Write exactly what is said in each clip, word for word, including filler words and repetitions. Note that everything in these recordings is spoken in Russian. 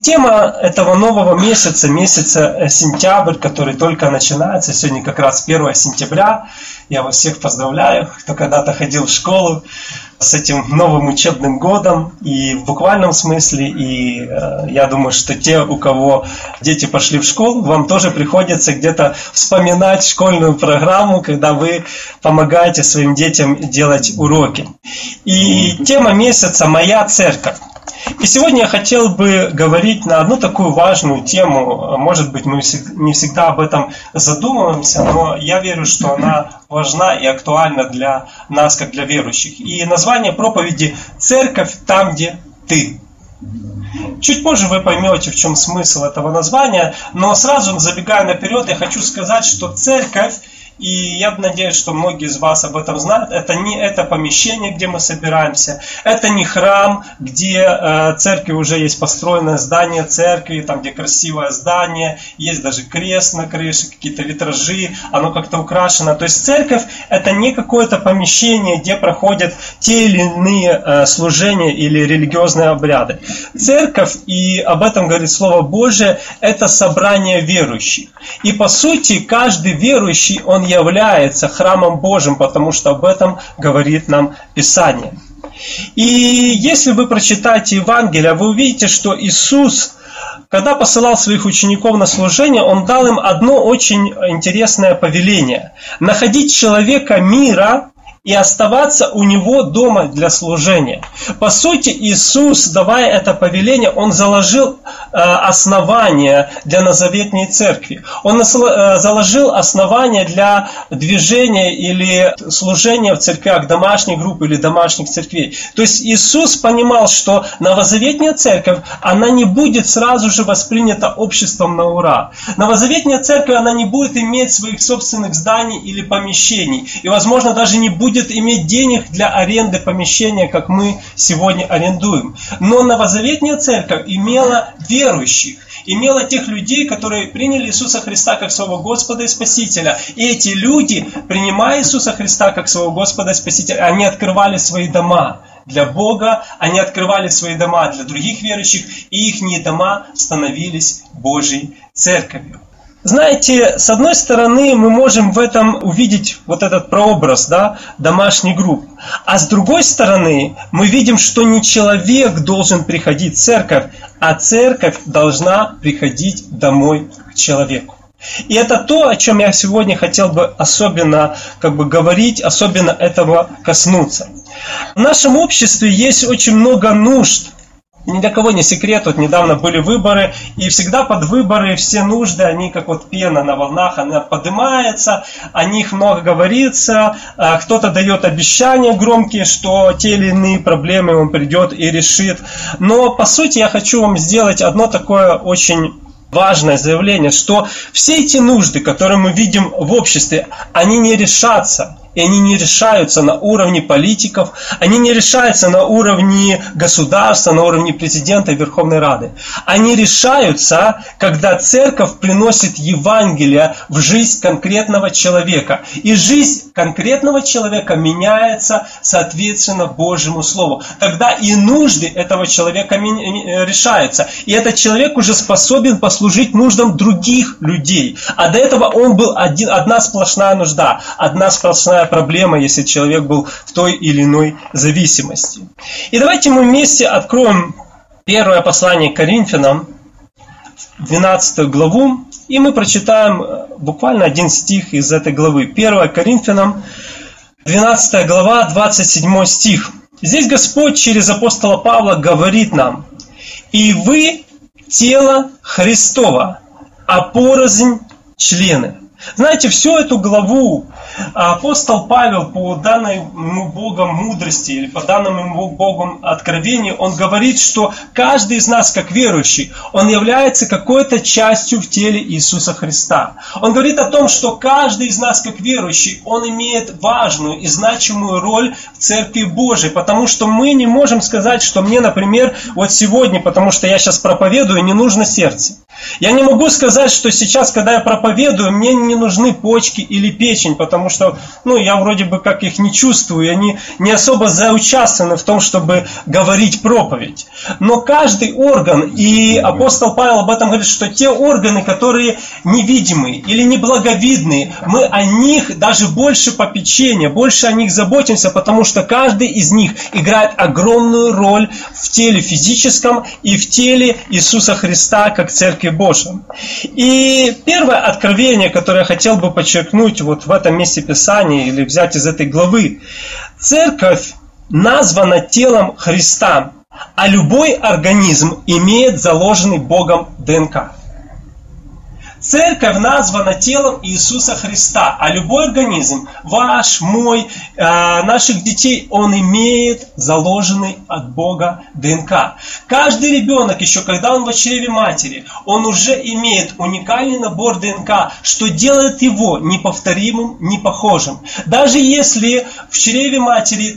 Тема этого нового месяца, месяца сентябрь, который только начинается, сегодня как раз первое сентября, я вас всех поздравляю, кто когда-то ходил в школу, с этим новым учебным годом, и в буквальном смысле, и э, я думаю, что те, у кого дети пошли в школу, вам тоже приходится где-то вспоминать школьную программу, когда вы помогаете своим детям делать уроки. И тема месяца «Моя церковь». И сегодня я хотел бы говорить на одну такую важную тему. Может быть, мы не всегда об этом задумываемся, но я верю, что она важна и актуальна для нас, как для верующих. И название проповеди «Церковь там, где ты». Чуть позже вы поймете, в чем смысл этого названия, но сразу, забегая наперед, я хочу сказать, что церковь, и я надеюсь, что многие из вас об этом знают, это не это помещение, где мы собираемся, это не храм, где э, церкви уже есть построенное здание церкви, там где красивое здание, есть даже крест на крыше, какие-то витражи, оно как-то украшено. То есть церковь это не какое-то помещение, где проходят те или иные э, служения или религиозные обряды. Церковь, и об этом говорит Слово Божие, это собрание верующих. И по сути каждый верующий, он является храмом Божьим, потому что об этом говорит нам Писание. И если вы прочитаете Евангелие, вы увидите, что Иисус, когда посылал своих учеников на служение, Он дал им одно очень интересное повеление. Находить человека мира и оставаться у него дома для служения. По сути, Иисус, давая это повеление, Он заложил э, основания для Назаветной церкви. Он э, заложил основания для движения или служения в церквях, домашних групп или домашних церквей. То есть Иисус понимал, что Новозаветная церковь, она не будет сразу же воспринята обществом на ура. Новозаветная церковь, она не будет иметь своих собственных зданий или помещений. И, возможно, даже не будет будет иметь денег для аренды помещения, как мы сегодня арендуем. Но Новозаветная церковь имела верующих, имела тех людей, которые приняли Иисуса Христа как своего Господа и Спасителя. И эти люди, принимая Иисуса Христа как своего Господа и Спасителя, они открывали свои дома для Бога, они открывали свои дома для других верующих, и их дома становились Божьей церковью. Знаете, с одной стороны, мы можем в этом увидеть вот этот прообраз, да, домашних групп. А с другой стороны, мы видим, что не человек должен приходить в церковь, а церковь должна приходить домой к человеку. И это то, о чем я сегодня хотел бы особенно как бы, говорить, особенно этого коснуться. В нашем обществе есть очень много нужд. Ни для кого не секрет, вот недавно были выборы, и всегда под выборы все нужды, они как вот пена на волнах, она поднимается, о них много говорится, кто-то дает обещания громкие, что те или иные проблемы он придет и решит. Но по сути я хочу вам сделать одно такое очень важное заявление, что все эти нужды, которые мы видим в обществе, они не решатся. И они не решаются на уровне политиков, они не решаются на уровне государства, на уровне президента и Верховной Рады. Они решаются, когда церковь приносит Евангелие в жизнь конкретного человека. И жизнь конкретного человека меняется соответственно Божьему Слову. Тогда и нужды этого человека решаются. И этот человек уже способен послужить нуждам других людей. А до этого он был один, одна сплошная нужда, одна сплошная проблема, если человек был в той или иной зависимости. И давайте мы вместе откроем первое послание к Коринфянам, двенадцатую главу, и мы прочитаем буквально один стих из этой главы. первое Коринфянам, двенадцатая глава, двадцать седьмой стих. Здесь Господь через апостола Павла говорит нам: «И вы тело Христово, а порознь члены». Знаете, всю эту главу апостол Павел по данной ему Богом мудрости или по данному ему Богом откровению, он говорит, что каждый из нас, как верующий, он является какой-то частью в теле Иисуса Христа. Он говорит о том, что каждый из нас, как верующий, он имеет важную и значимую роль в Церкви Божией, потому что мы не можем сказать, что мне, например, вот сегодня, потому что я сейчас проповедую, не нужно сердце. Я не могу сказать, что сейчас, когда я проповедую, мне не нужны почки или печень, потому что, ну, я вроде бы как их не чувствую, они не особо заучаствованы в том, чтобы говорить проповедь. Но каждый орган, и апостол Павел об этом говорит, что те органы, которые невидимые или неблаговидные, мы о них даже больше попечения, больше о них заботимся, потому что каждый из них играет огромную роль в теле физическом и в теле Иисуса Христа, как Церкви Божьей. И первое откровение, которое я хотел бы подчеркнуть вот в этом месте Писания или взять из этой главы. Церковь названа телом Христа, а любой организм имеет заложенный Богом ДНК. Церковь названа телом Иисуса Христа, а любой организм, ваш, мой, э, наших детей, он имеет заложенный от Бога ДНК. Каждый ребенок, еще когда он в чреве матери, он уже имеет уникальный набор ДНК, что делает его неповторимым, непохожим. Даже если в чреве матери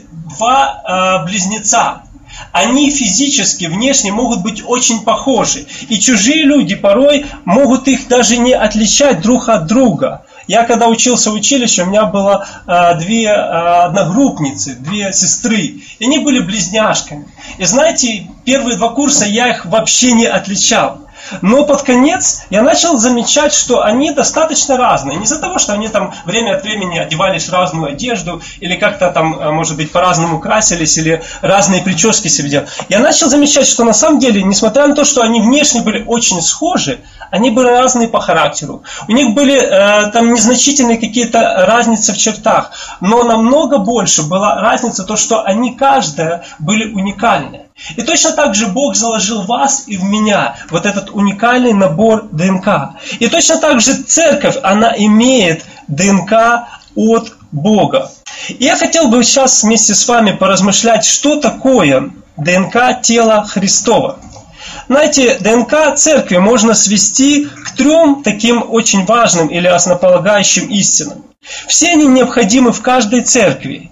два э, близнеца, они физически, внешне могут быть очень похожи. И чужие люди порой могут их даже не отличать друг от друга. Я когда учился в училище, у меня было э, две э, одногруппницы, две сестры. И они были близняшками. И знаете, первые два курса я их вообще не отличал. Но под конец я начал замечать, что они достаточно разные. Не из-за того, что они там время от времени одевались в разную одежду, или как-то там, может быть, по-разному красились, или разные прически себе делали. Я начал замечать, что на самом деле, несмотря на то, что они внешне были очень схожи, они были разные по характеру. У них были э, там незначительные какие-то разницы в чертах. Но намного больше была разница то, что они каждая были уникальны. И точно так же Бог заложил в вас и в меня вот этот уникальный набор ДНК. И точно так же церковь, она имеет ДНК от Бога. И я хотел бы сейчас вместе с вами поразмышлять, что такое ДНК тела Христова. Знаете, ДНК церкви можно свести к трем таким очень важным или основополагающим истинам. Все они необходимы в каждой церкви.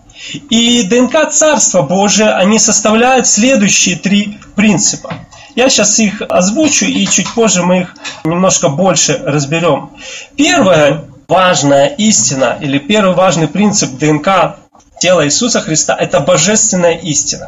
И ДНК Царства Божия, они составляют следующие три принципа. Я сейчас их озвучу, и чуть позже мы их немножко больше разберем. Первая важная истина, или первый важный принцип ДНК тела Иисуса Христа – это божественная истина.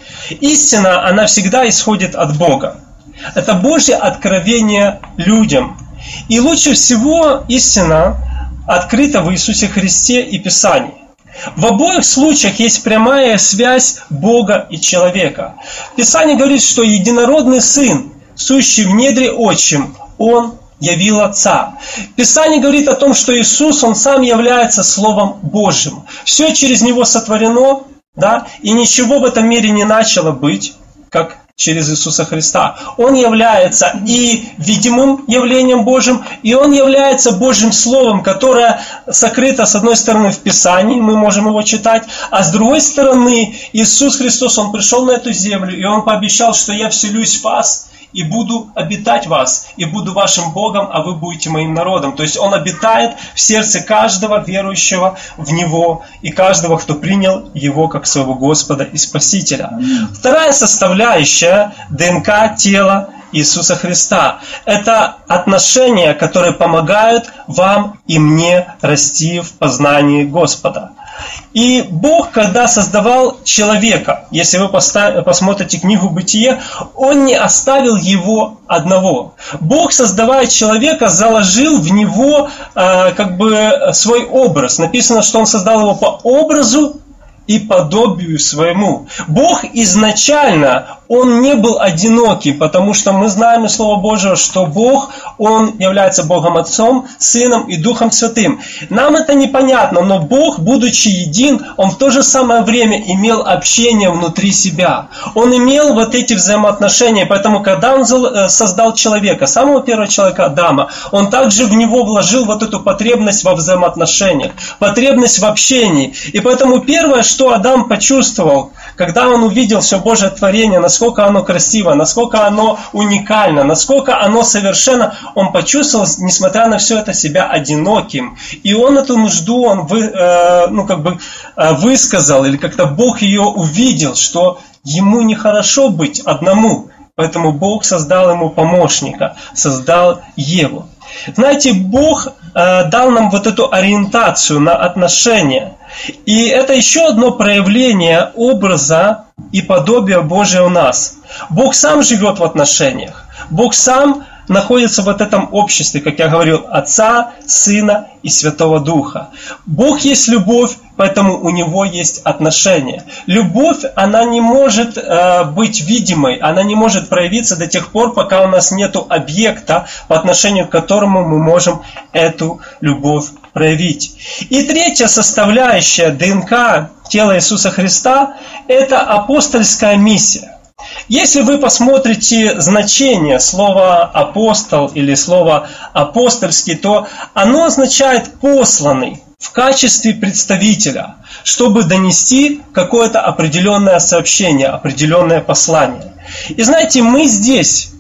Истина, она всегда исходит от Бога. Это Божье откровение людям. И лучше всего истина открыта в Иисусе Христе и Писании. В обоих случаях есть прямая связь Бога и человека. Писание говорит, что единородный Сын, сущий в недре Отчим, Он явил Отца. Писание говорит о том, что Иисус, Он сам является Словом Божьим. Все через Него сотворено, да, и ничего в этом мире не начало быть, как через Иисуса Христа. Он является и видимым явлением Божьим, и Он является Божьим Словом, которое сокрыто с одной стороны в Писании, мы можем его читать, а с другой стороны Иисус Христос, Он пришел на эту землю, и Он пообещал, что я вселюсь в вас, и буду обитать в вас, и буду вашим Богом, а вы будете моим народом. То есть Он обитает в сердце каждого верующего в Него, и каждого, кто принял Его как своего Господа и Спасителя. Вторая составляющая ДНК тела Иисуса Христа – это отношения, которые помогают вам и мне расти в познании Господа. И Бог, когда создавал человека, если вы посмотрите книгу «Бытие», Он не оставил его одного. Бог, создавая человека, заложил в него э, как бы свой образ. Написано, что Он создал его по образу и подобию своему. Бог изначально, Он не был одиноким, потому что мы знаем из Слова Божьего, что Бог, Он является Богом Отцом, Сыном и Духом Святым. Нам это непонятно, но Бог, будучи един, Он в то же самое время имел общение внутри себя. Он имел вот эти взаимоотношения, поэтому когда Он создал человека, самого первого человека Адама, Он также в него вложил вот эту потребность во взаимоотношениях, потребность в общении. И поэтому первое, что Адам почувствовал, когда он увидел все Божье творение, насколько оно красиво, насколько оно уникально, насколько оно совершенно, он почувствовал, несмотря на все это, себя одиноким. И он эту нужду он вы, э, ну, как бы, э, высказал, или как-то Бог ее увидел, что ему нехорошо быть одному. Поэтому Бог создал ему помощника, создал Еву. Знаете, Бог э, дал нам вот эту ориентацию на отношения. И это еще одно проявление образа и подобия Божия у нас. Бог сам живет в отношениях. Бог сам находится в этом обществе, как я говорил, Отца, Сына и Святого Духа. Бог есть любовь, поэтому у Него есть отношения. Любовь, она не может э, быть видимой, она не может проявиться до тех пор, пока у нас нет объекта, по отношению к которому мы можем эту любовь проявить. И третья составляющая ДНК тела Иисуса Христа – это апостольская миссия. Если вы посмотрите значение слова «апостол» или слова «апостольский», то оно означает «посланный» в качестве представителя, чтобы донести какое-то определенное сообщение, определенное послание. И знаете, мы здесь,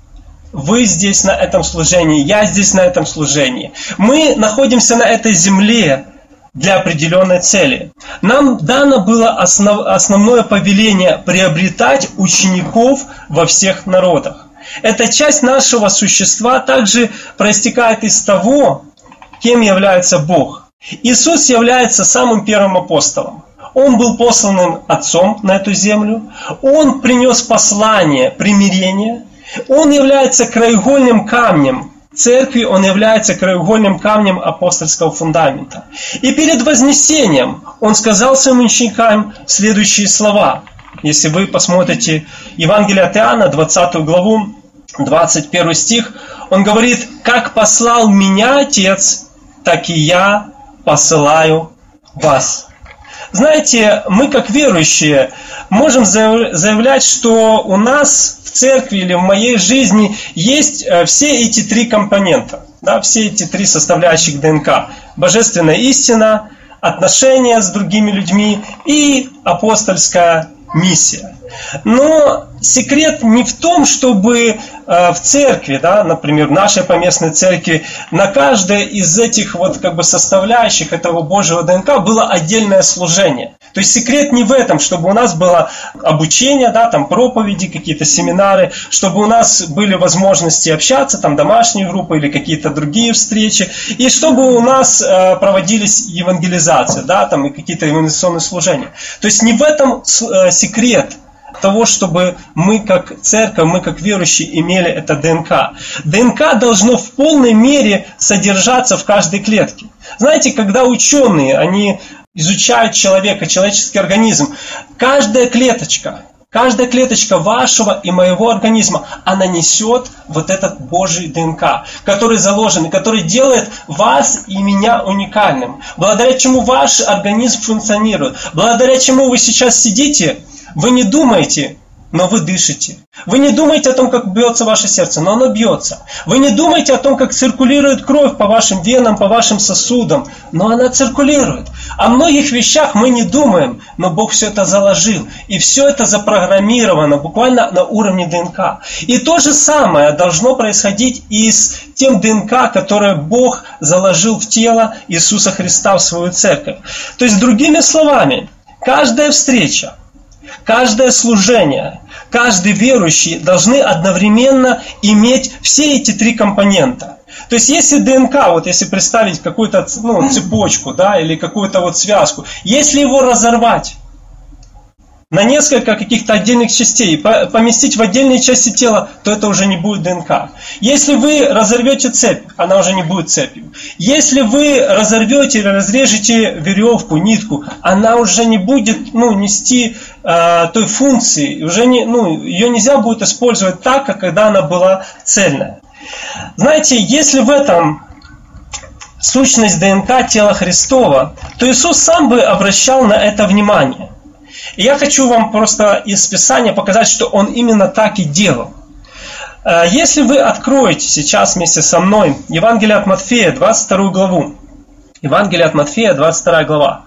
вы здесь на этом служении, я здесь на этом служении. Мы находимся на этой земле для определенной цели. Нам дано было основ, основное повеление приобретать учеников во всех народах. Эта часть нашего существа также проистекает из того, кем является Бог. Иисус является самым первым апостолом. Он был посланным Отцом на эту землю. Он принес послание примирения. Он является краеугольным камнем церкви, он является краеугольным камнем апостольского фундамента. И перед вознесением он сказал своим ученикам следующие слова. Если вы посмотрите Евангелие от Иоанна, двадцатую главу, двадцать первый стих, он говорит: «Как послал меня Отец, так и я посылаю вас». Знаете, мы как верующие можем заявлять, что у нас в церкви или в моей жизни есть все эти три компонента, да, все эти три составляющих ДНК. Божественная истина, отношения с другими людьми и апостольская миссия. Но секрет не в том, чтобы в церкви, да, например, в нашей поместной церкви, на каждой из этих вот как бы составляющих этого Божьего ДНК было отдельное служение. То есть секрет не в этом, чтобы у нас было обучение, да, там проповеди, какие-то семинары, чтобы у нас были возможности общаться, там домашние группы или какие-то другие встречи, и чтобы у нас э, проводились евангелизации, да, там и какие-то евангелизационные служения. То есть не в этом э, секрет того, чтобы мы как церковь, мы как верующие имели это ДНК. ДНК должно в полной мере содержаться в каждой клетке. Знаете, когда ученые, они изучают человека, человеческий организм, каждая клеточка, каждая клеточка вашего и моего организма, она несет вот этот Божий ДНК, который заложен, и который делает вас и меня уникальным, благодаря чему ваш организм функционирует, благодаря чему вы сейчас сидите. Вы не думаете, но вы дышите. Вы не думаете о том, как бьется ваше сердце, но оно бьется. Вы не думаете о том, как циркулирует кровь по вашим венам, по вашим сосудам, но она циркулирует. О многих вещах мы не думаем, но Бог все это заложил. И все это запрограммировано буквально на уровне ДНК. И то же самое должно происходить и с тем ДНК, которое Бог заложил в тело Иисуса Христа, в свою церковь. То есть, другими словами, каждая встреча, каждое служение, каждый верующий должны одновременно иметь все эти три компонента. То есть, если ДНК, вот если представить какую-то ну, цепочку, да, или какую-то вот связку, если его разорвать на несколько каких-то отдельных частей, поместить в отдельные части тела, то это уже не будет ДНК. Если вы разорвете цепь, она уже не будет цепью. Если вы разорвете или разрежете веревку, нитку, она уже не будет ну, нести э, той функции, уже не, ну, ее нельзя будет использовать так, как когда она была цельная. Знаете, если в этом сущность ДНК тела Христова, то Иисус сам бы обращал на это внимание. И я хочу вам просто из Писания показать, что Он именно так и делал. Если вы откроете сейчас вместе со мной Евангелие от Матфея, двадцать вторую главу. Евангелие от Матфея, двадцать вторая глава.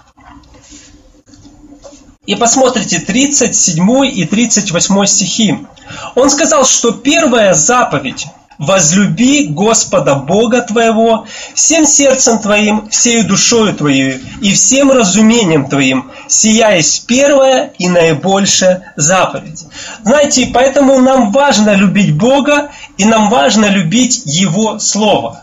И посмотрите тридцать седьмой и тридцать восьмой стихи. Он сказал, что первая заповедь возлюби Господа Бога твоего всем сердцем твоим, всею душою твоей и всем разумением твоим, сия есть первая и наибольшая заповедь». Знаете, поэтому нам важно любить Бога, и нам важно любить Его Слово.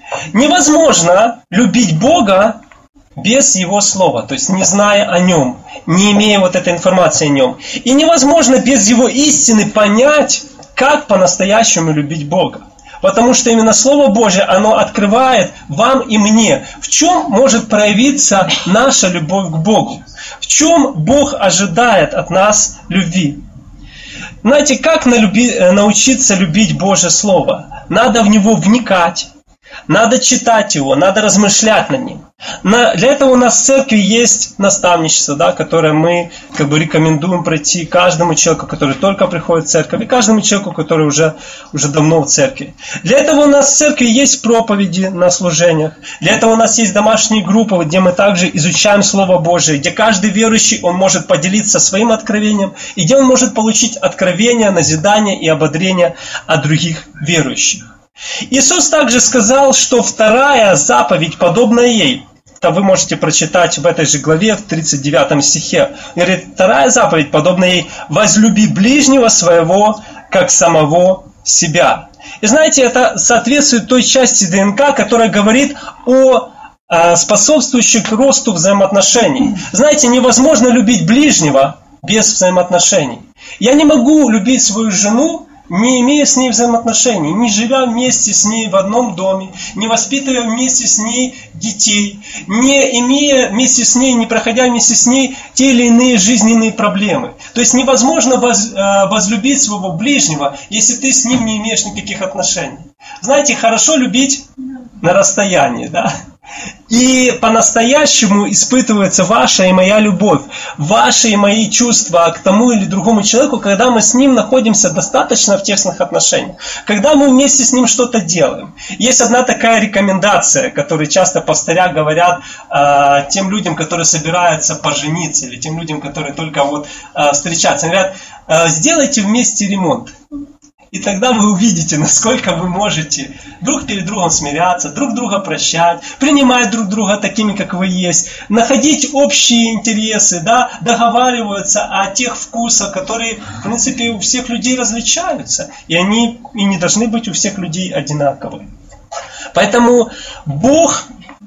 Невозможно любить Бога без Его Слова, то есть не зная о Нем, не имея вот этой информации о Нем. И невозможно без Его истины понять, как по-настоящему любить Бога. Потому что именно Слово Божье, оно открывает вам и мне, в чем может проявиться наша любовь к Богу, в чем Бог ожидает от нас любви. Знаете, как научиться любить Божье Слово? Надо в него вникать. Надо читать его, надо размышлять над ним. На, для этого у нас в церкви есть наставничество, да, которое мы как бы рекомендуем пройти каждому человеку, который только приходит в церковь, и каждому человеку, который уже, уже давно в церкви. Для этого у нас в церкви есть проповеди на служениях. Для этого у нас есть домашние группы, где мы также изучаем Слово Божие, где каждый верующий, он может поделиться своим откровением, и где он может получить откровение, назидание и ободрение от других верующих. Иисус также сказал, что вторая заповедь, подобная ей, это вы можете прочитать в этой же главе, в тридцать девятом стихе. Он говорит, вторая заповедь, подобная ей, возлюби ближнего своего, как самого себя. И знаете, это соответствует той части ДНК, которая говорит о способствующих росту взаимоотношений. Знаете, невозможно любить ближнего без взаимоотношений. Я не могу любить свою жену, не имея с ней взаимоотношений, не живя вместе с ней в одном доме, не воспитывая вместе с ней детей, не имея вместе с ней, не проходя вместе с ней те или иные жизненные проблемы. То есть невозможно возлюбить своего ближнего, если ты с ним не имеешь никаких отношений. Знаете, хорошо любить на расстоянии, да? И по-настоящему испытывается ваша и моя любовь, ваши и мои чувства к тому или другому человеку, когда мы с ним находимся достаточно в тесных отношениях, когда мы вместе с ним что-то делаем. Есть одна такая рекомендация, которую часто пастыря говорят э, тем людям, которые собираются пожениться, или тем людям, которые только вот э, встречаются. Они говорят, э, сделайте вместе ремонт. И тогда вы увидите, насколько вы можете друг перед другом смиряться, друг друга прощать, принимать друг друга такими, как вы есть, находить общие интересы, да, договариваться о тех вкусах, которые, в принципе, у всех людей различаются. И они и не должны быть у всех людей одинаковые. Поэтому Бог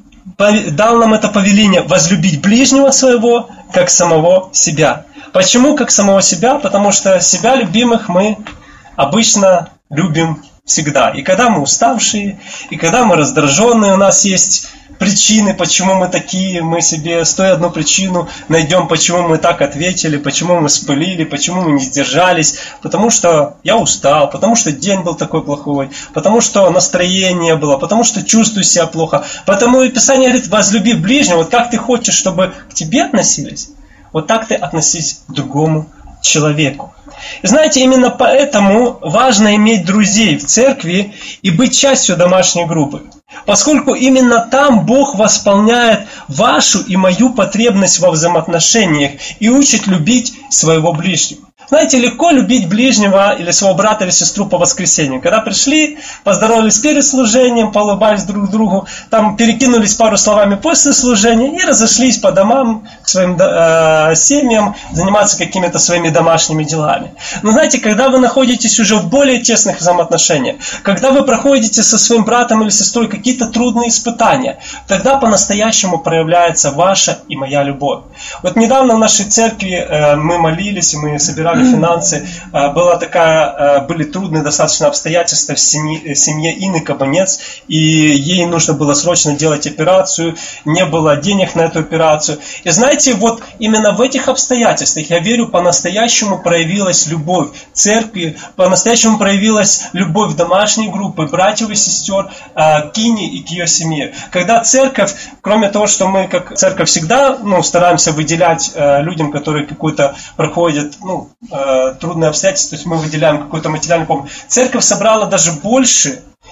дал нам это повеление возлюбить ближнего своего, как самого себя. Почему как самого себя? Потому что себя любимых мы обычно любим всегда. И когда мы уставшие, и когда мы раздраженные, у нас есть причины, почему мы такие, мы себе сто одну причину найдем, почему мы так ответили, почему мы вспылили, почему мы не сдержались. Потому что я устал, потому что день был такой плохой, потому что настроение было, потому что чувствую себя плохо. Потому и Писание говорит, возлюби ближнего. Вот как ты хочешь, чтобы к тебе относились, вот так ты относись к другому человеку. И знаете, именно поэтому важно иметь друзей в церкви и быть частью домашней группы. Поскольку именно там Бог восполняет вашу и мою потребность во взаимоотношениях и учит любить своего ближнего. Знаете, легко любить ближнего или своего брата или сестру по воскресенью. Когда пришли, поздоровались перед служением, поулыбались друг другу, там перекинулись пару словами после служения и разошлись по домам, к своим э, семьям, заниматься какими-то своими домашними делами. Но знаете, когда вы находитесь уже в более тесных взаимоотношениях, когда вы проходите со своим братом или сестрой какие-то трудные испытания, тогда по-настоящему проявляется ваша и моя любовь. Вот недавно в нашей церкви э, мы молились, и мы собирали финансы, была такая, были трудные достаточно обстоятельства в семье, семье Инны Кабанец, и ей нужно было срочно делать операцию, не было денег на эту операцию. И знаете, вот именно в этих обстоятельствах, я верю, по-настоящему проявилась любовь церкви, по-настоящему проявилась любовь домашней группы, братьев и сестер к Ине и к ее семье. Когда церковь, кроме того, что мы как церковь всегда ну, стараемся выделять людям, которые какую-то проходят, ну, трудные обстоятельства, то есть мы выделяем какую-то материальную помощь. Церковь собрала даже больше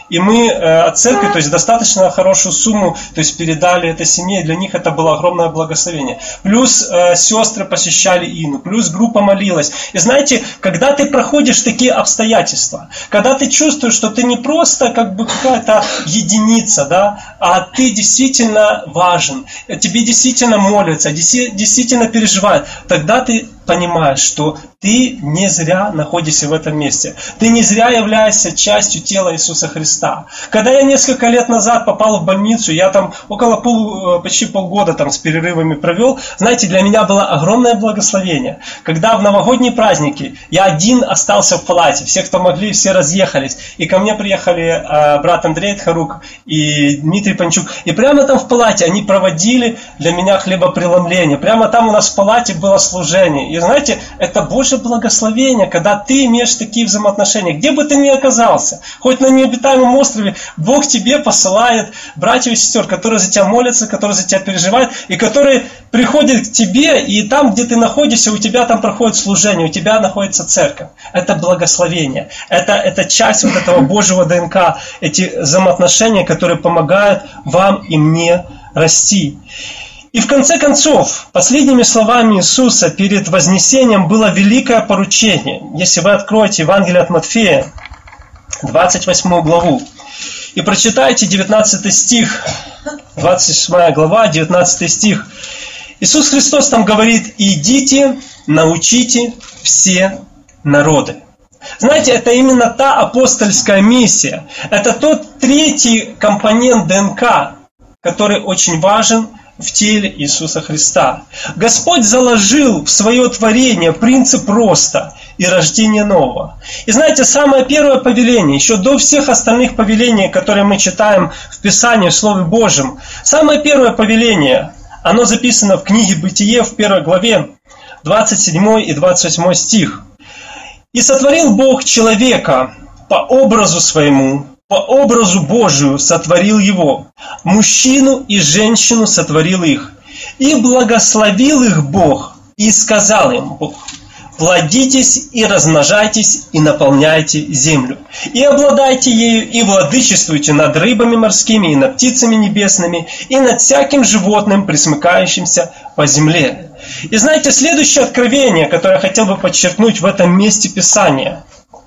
И мы э, от церкви, то есть достаточно хорошую сумму, то есть передали этой семье, и для них это было огромное благословение. Плюс э, сестры посещали Ину, плюс группа молилась. И знаете, когда ты проходишь такие обстоятельства, когда ты чувствуешь, что ты не просто как бы какая-то единица, да, а ты действительно важен, тебе действительно молятся, действительно переживают, тогда ты понимаешь, что ты не зря находишься в этом месте. Ты не зря являешься частью тела Иисуса Христа. Когда я несколько лет назад попал в больницу, я там около пол, почти полгода там с перерывами провел, знаете, для меня было огромное благословение. Когда в новогодние праздники я один остался в палате, все, кто могли, все разъехались. И ко мне приехали э, брат Андрей Тхарук и Дмитрий Панчук. И прямо там в палате они проводили для меня хлебопреломление. Прямо там у нас в палате было служение. И знаете, это Божье благословение, когда ты имеешь такие взаимоотношения. Где бы ты ни оказался, хоть на необитаемом острове, Бог тебе посылает братьев и сестер, которые за тебя молятся, которые за тебя переживают, и которые приходят к тебе, и там, где ты находишься, у тебя там проходит служение, у тебя находится церковь. Это благословение. Это, это часть вот этого Божьего ДНК, эти взаимоотношения, которые помогают вам и мне расти. И в конце концов, последними словами Иисуса перед вознесением было великое поручение. Если вы откроете Евангелие от Матфея, двадцать восьмую главу, и прочитайте девятнадцатый стих, двадцать восьмая глава, девятнадцатый стих, Иисус Христос там говорит: «Идите, научите все народы». Знаете, это именно та апостольская миссия. Это тот третий компонент ДНК, который очень важен в теле Иисуса Христа. Господь заложил в свое творение принцип роста и рождения нового. И знаете, самое первое повеление, еще до всех остальных повелений, которые мы читаем в Писании, в Слове Божьем, самое первое повеление, оно записано в книге Бытие в первой главе, двадцать седьмой и двадцать восьмой стих. «И сотворил Бог человека по образу своему, по образу Божию сотворил его, мужчину и женщину сотворил их, и благословил их Бог, и сказал им Бог: плодитесь и размножайтесь, и наполняйте землю, и обладайте ею, и владычествуйте над рыбами морскими, и над птицами небесными, и над всяким животным, пресмыкающимся по земле». И знаете, следующее откровение, которое я хотел бы подчеркнуть в этом месте Писания.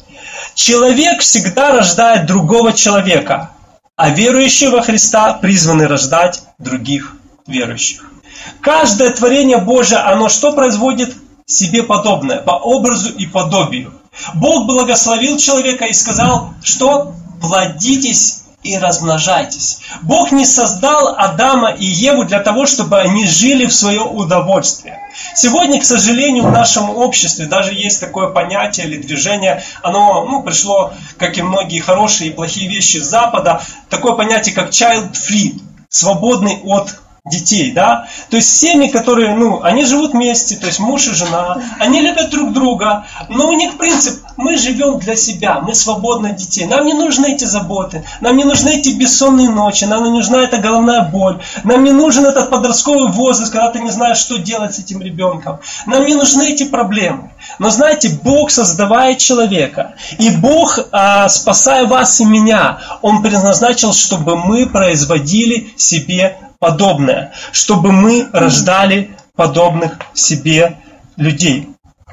Человек всегда рождает другого человека, а верующие во Христа призваны рождать других верующих. Каждое творение Божие, оно что производит? Себе подобное, по образу и подобию. Бог благословил человека и сказал, что плодитесь и размножайтесь. Бог не создал Адама и Еву для того, чтобы они жили в свое удовольствие. Сегодня, к сожалению, в нашем обществе даже есть такое понятие или движение, оно ну, пришло, как и многие хорошие и плохие вещи с Запада, такое понятие, как child-free, свободный от детей, да, то есть семьи, которые, ну, они живут вместе, то есть муж и жена, они любят друг друга, но у них принцип: мы живем для себя, мы свободны от детей, нам не нужны эти заботы, нам не нужны эти бессонные ночи, нам не нужна эта головная боль, нам не нужен этот подростковый возраст, когда ты не знаешь, что делать с этим ребенком, нам не нужны эти проблемы. Но знаете, Бог создавая человека, и Бог, а, спасая вас и меня, Он предназначил, чтобы мы производили себе подобное, чтобы мы рождали подобных себе людей.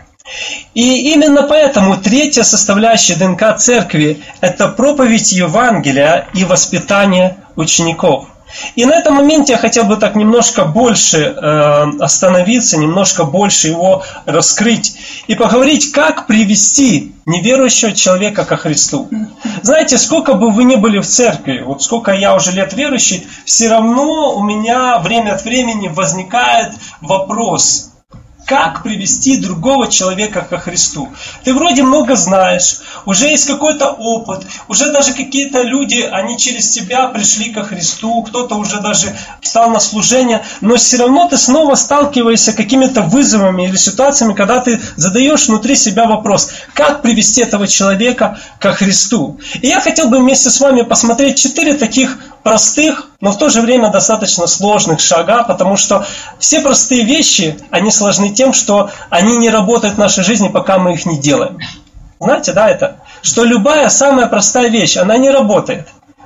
И именно поэтому третья составляющая ДНК церкви – это проповедь Евангелия и воспитание учеников. И на этом моменте я хотел бы так немножко больше э, остановиться, немножко больше его раскрыть и поговорить, как привести неверующего человека ко Христу. Знаете, сколько бы вы ни были в церкви, вот сколько я уже лет верующий, все равно у меня время от времени возникает вопрос: как привести другого человека ко Христу? Ты вроде много знаешь, уже есть какой-то опыт, уже даже какие-то люди, они через тебя пришли ко Христу, кто-то уже даже встал на служение, но все равно ты снова сталкиваешься с какими-то вызовами или ситуациями, когда ты задаешь внутри себя вопрос: как привести этого человека ко Христу? И я хотел бы вместе с вами посмотреть четыре таких простых, но в то же время достаточно сложных шага, потому что все простые вещи, они сложны тем, что они не работают в нашей жизни, пока мы их не делаем. Знаете, да, это? Что любая самая простая вещь, она не работает,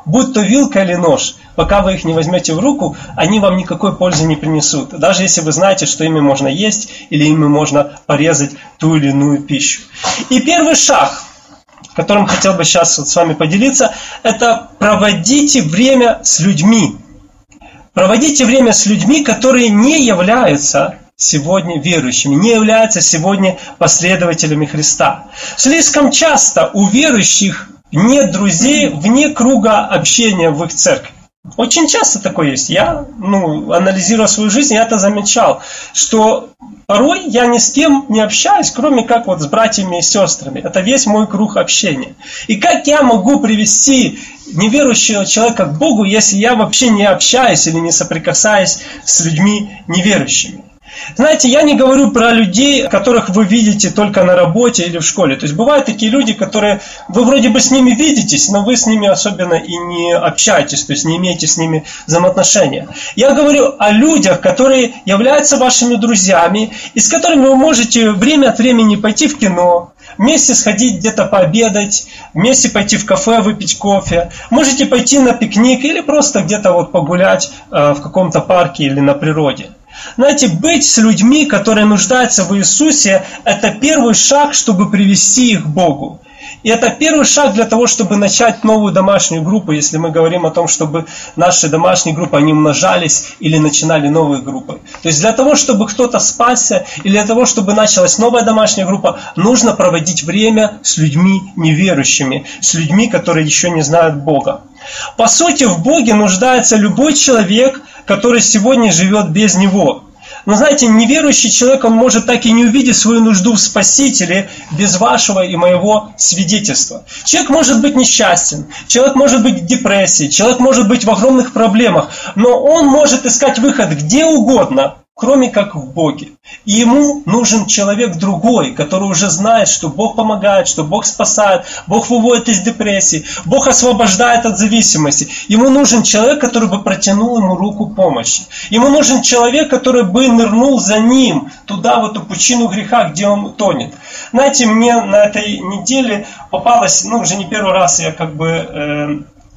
будь то вилка или нож, пока вы их не возьмете в руку, они вам никакой пользы не принесут. Даже если вы знаете, что ими можно есть или ими можно порезать ту или иную пищу. И первый шаг, которым хотел бы сейчас вот с вами поделиться, это проводите время с людьми. Проводите время с людьми, которые не являются сегодня верующими, не являются сегодня последователями Христа. Слишком часто у верующих нет друзей вне круга общения в их церкви. Очень часто такое есть. Я, ну, анализируя свою жизнь, я это замечал, что порой я ни с кем не общаюсь, кроме как вот с братьями и сестрами. Это весь мой круг общения. И как я могу привести неверующего человека к Богу, если я вообще не общаюсь или не соприкасаюсь с людьми неверующими? Знаете, я не говорю про людей, которых вы видите только на работе или в школе. То есть бывают такие люди, которые, вы вроде бы с ними видитесь, но вы с ними особенно и не общаетесь, то есть не имеете с ними взаимоотношения. Я говорю о людях, которые являются вашими друзьями, и с которыми вы можете время от времени пойти в кино, вместе сходить где-то пообедать, вместе пойти в кафе, выпить кофе. Можете пойти на пикник или просто где-то вот погулять в каком-то парке или на природе. Знаете, быть с людьми, которые нуждаются в Иисусе, это первый шаг, чтобы привести их к Богу. И это первый шаг для того, чтобы начать новую домашнюю группу, если мы говорим о том, чтобы наши домашние группы, они умножались или начинали новые группы. То есть для того, чтобы кто-то спасся, или для того, чтобы началась новая домашняя группа, нужно проводить время с людьми неверующими, с людьми, которые еще не знают Бога. По сути, в Боге нуждается любой человек, который сегодня живет без Него. Но знаете, неверующий человек, он может так и не увидеть свою нужду в Спасителе без вашего и моего свидетельства. Человек может быть несчастен, человек может быть в депрессии, человек может быть в огромных проблемах, но он может искать выход где угодно, кроме как в Боге. И ему нужен человек другой, который уже знает, что Бог помогает, что Бог спасает, Бог выводит из депрессии, Бог освобождает от зависимости. Ему нужен человек, который бы протянул ему руку помощи. Ему нужен человек, который бы нырнул за ним туда, в эту пучину греха, где он тонет. Знаете, мне на этой неделе попалось, ну уже не первый раз я как бы... Э,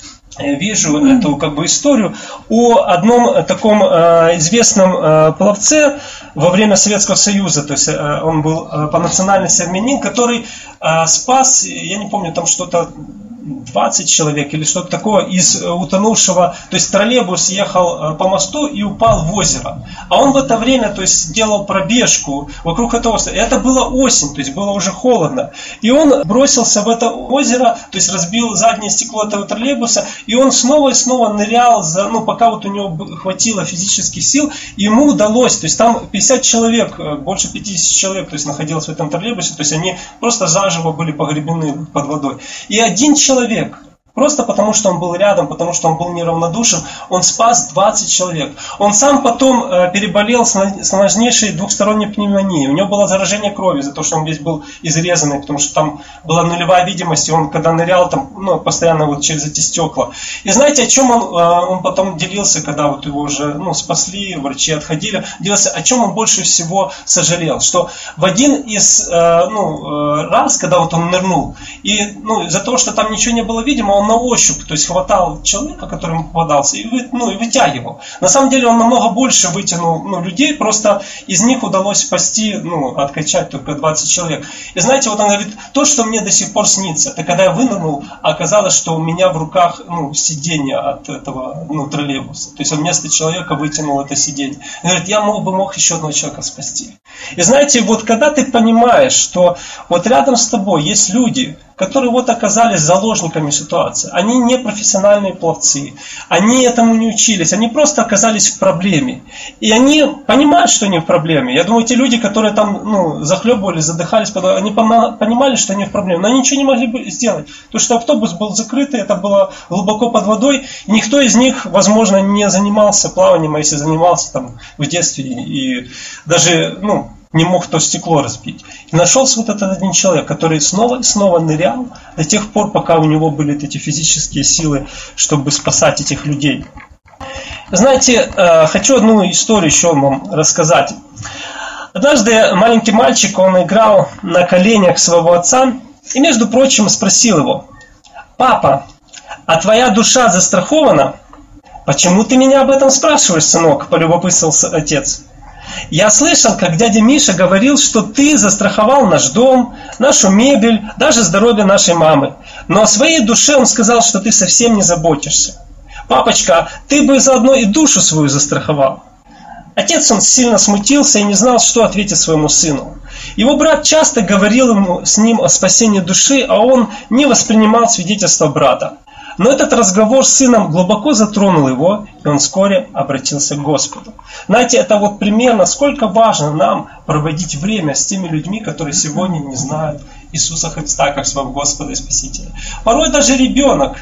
вижу эту как бы историю о одном таком э, известном э, пловце во время Советского Союза. То есть э, он был э, по национальности армянин, который э, спас, я не помню, там что-то двадцать человек или что-то такое из утонувшего, то есть троллейбус ехал по мосту и упал в озеро. А он в это время, то есть, делал пробежку вокруг этого озера. И это была осень, то есть было уже холодно. И он бросился в это озеро, то есть разбил заднее стекло этого троллейбуса, и он снова и снова нырял, за, ну, пока вот у него хватило физических сил, и ему удалось, то есть там пятьдесят человек, больше пятьдесят человек, то есть находилось в этом троллейбусе, то есть они просто заживо были погребены под водой. И один человек Человек, просто потому что он был рядом, потому что он был неравнодушен, он спас двадцать человек. Он сам потом э, переболел сложнейшей двухсторонней пневмонией. У него было заражение крови за то, что он весь был изрезанный, потому что там была нулевая видимость, и он когда нырял, там, ну, постоянно вот через эти стекла. И знаете, о чем он, э, он потом делился, когда вот его уже ну, спасли, врачи отходили, делился, о чем он больше всего сожалел. Что в один из э, ну, э, раз, когда вот он нырнул, и ну, из-за того, что там ничего не было видимо, он на ощупь, то есть хватал человека, которому попадался, и, вы, ну, и вытягивал. На самом деле он намного больше вытянул ну, людей, просто из них удалось спасти, ну, откачать только двадцать человек. И знаете, вот он говорит, то, что мне до сих пор снится, это когда я вынырнул, оказалось, что у меня в руках ну, сиденье от этого ну, троллейбуса. То есть он вместо человека вытянул это сиденье. Он говорит, я мог бы мог еще одного человека спасти. И знаете, вот когда ты понимаешь, что вот рядом с тобой есть люди, которые вот оказались заложниками ситуации. Они не профессиональные пловцы, они этому не учились, они просто оказались в проблеме. И они понимают, что они в проблеме. Я думаю, те люди, которые там ну, захлебывались, задыхались, они понимали, что они в проблеме, но они ничего не могли бы сделать. Потому что автобус был закрытый, это было глубоко под водой, и никто из них, возможно, не занимался плаванием, а если занимался там в детстве и даже, ну, не мог то стекло разбить. И нашелся вот этот один человек, который снова и снова нырял до тех пор, пока у него были эти физические силы, чтобы спасать этих людей. Знаете, хочу одну историю еще вам рассказать. Однажды маленький мальчик, он играл на коленях своего отца и, между прочим, спросил его: «Папа, а твоя душа застрахована? Почему ты меня об этом спрашиваешь, сынок? Полюбопытствовался отец. Я слышал, как дядя Миша говорил, что ты застраховал наш дом, нашу мебель, даже здоровье нашей мамы. Но о своей душе он сказал, что ты совсем не заботишься. Папочка, ты бы заодно и душу свою застраховал. Отец, он сильно смутился и не знал, что ответить своему сыну. Его брат часто говорил ему с ним о спасении души, а он не воспринимал свидетельство брата. Но этот разговор с сыном глубоко затронул его, и он вскоре обратился к Господу. Знаете, это вот пример, насколько важно нам проводить время с теми людьми, которые сегодня не знают Иисуса Христа как своего Господа и Спасителя. Порой даже ребенок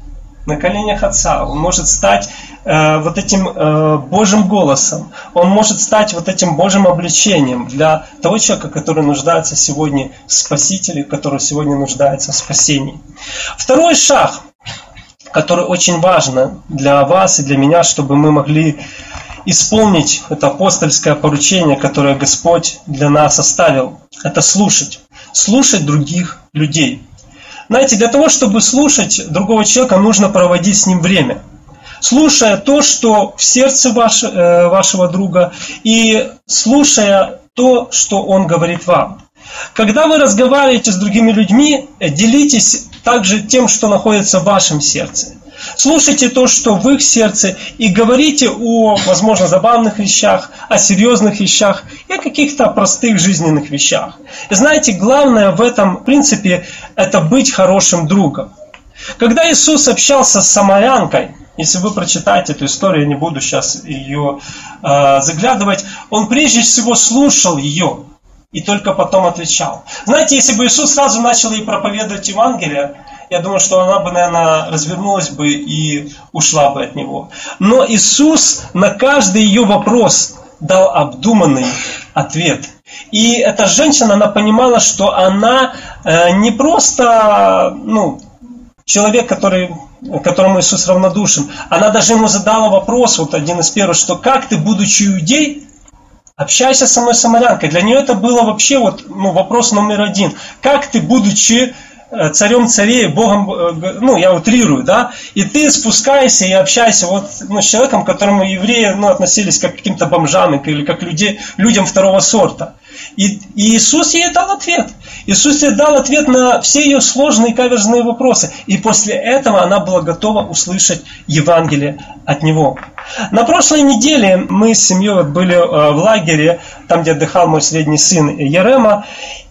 на коленях отца, он может стать э, вот этим э, Божьим голосом, он может стать вот этим Божьим обличением для того человека, который нуждается сегодня в Спасителе, который сегодня нуждается в спасении. Второй шаг, который очень важно для вас и для меня, чтобы мы могли исполнить это апостольское поручение, которое Господь для нас оставил, это слушать. Слушать других людей. Знаете, для того, чтобы слушать другого человека, нужно проводить с ним время. Слушая то, что в сердце ваш, э, вашего друга, и слушая то, что он говорит вам. Когда вы разговариваете с другими людьми, делитесь также тем, что находится в вашем сердце. Слушайте то, что в их сердце, и говорите о, возможно, забавных вещах, о серьезных вещах и о каких-то простых жизненных вещах. И знаете, главное в этом принципе – это быть хорошим другом. Когда Иисус общался с самарянкой, если вы прочитаете эту историю, я не буду сейчас ее э, заглядывать, он прежде всего слушал ее и только потом отвечал. Знаете, если бы Иисус сразу начал ей проповедовать Евангелие, я думаю, что она бы, наверное, развернулась бы и ушла бы от него. Но Иисус на каждый ее вопрос дал обдуманный ответ. И эта женщина, она понимала, что она э, не просто ну, человек, который, которому Иисус равнодушен. Она даже ему задала вопрос, вот один из первых, что как ты, будучи иудей, общайся со мной, самарянкой. Для нее это было вообще вот, ну, вопрос номер один. Как ты, будучи царем царей, Богом, ну, я утрирую, да, и ты спускаешься и общаешься вот, ну, с человеком, к которому евреи, ну, относились как к каким-то бомжам или как людей, людям второго сорта. И, и Иисус ей дал ответ. Иисус ей дал ответ на все ее сложные каверзные вопросы. И после этого она была готова услышать Евангелие от Него. На прошлой неделе мы с семьей были в лагере, там, где отдыхал мой средний сын Ярема.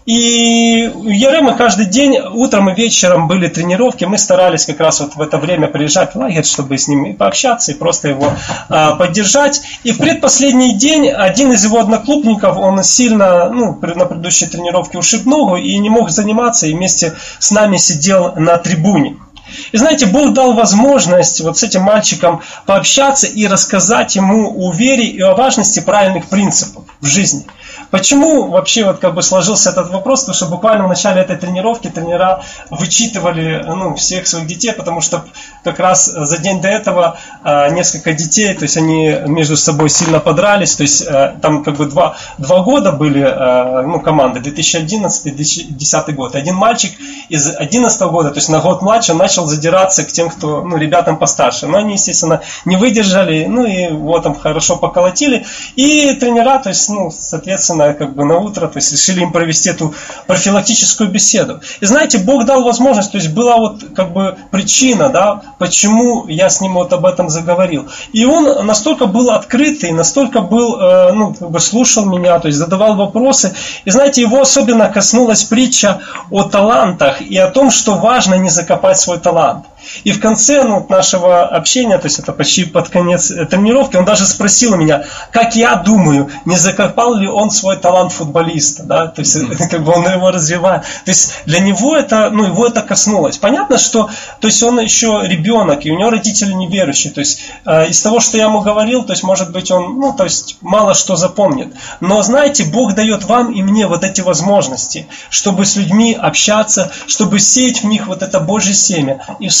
И у Яремы каждый день, утром и вечером были тренировки. Мы старались как раз вот в это время приезжать в лагерь, чтобы с ним пообщаться и просто его а, поддержать. И в предпоследний день один из его одноклубников, он сильно ну, на предыдущей тренировке ушиб ногу и не мог заниматься, и вместе с нами сидел на трибуне. И знаете, Бог дал возможность вот с этим мальчиком пообщаться и рассказать ему о вере и о важности правильных принципов в жизни. Почему вообще вот как бы сложился этот вопрос? Потому что буквально в начале этой тренировки тренера вычитывали ну, всех своих детей, потому что как раз за день до этого э, несколько детей, то есть они между собой сильно подрались, то есть э, там как бы два, два года были э, ну, команды, две тысячи одиннадцатый - две тысячи десятый год. Один мальчик из две тысячи одиннадцатого года, то есть на год младше, начал задираться к тем, кто, ну, ребятам постарше. Но они, естественно, не выдержали, ну и вот там хорошо поколотили. И тренера, то есть, ну, соответственно, как бы на утро, то есть решили им провести эту профилактическую беседу. И знаете, Бог дал возможность, то есть была вот как бы причина, да, почему я с ним вот об этом заговорил. И он настолько был открытый, настолько был, э, ну, как бы слушал меня, то есть задавал вопросы. И знаете, его особенно коснулась притча о талантах и о том, что важно не закопать свой талант. И в конце ну, нашего общения, то есть это почти под конец тренировки, он даже спросил у меня, как я думаю, не закопал ли он свой талант футболиста, да, то есть как бы он его развивает. То есть для него это, ну, его это коснулось. Понятно, что, то есть он еще ребенок, и у него родители неверующие, то есть э, из того, что я ему говорил, то есть может быть он, ну, то есть мало что запомнит. Но знаете, Бог дает вам и мне вот эти возможности, чтобы с людьми общаться, чтобы сеять в них вот это Божье семя, и в своей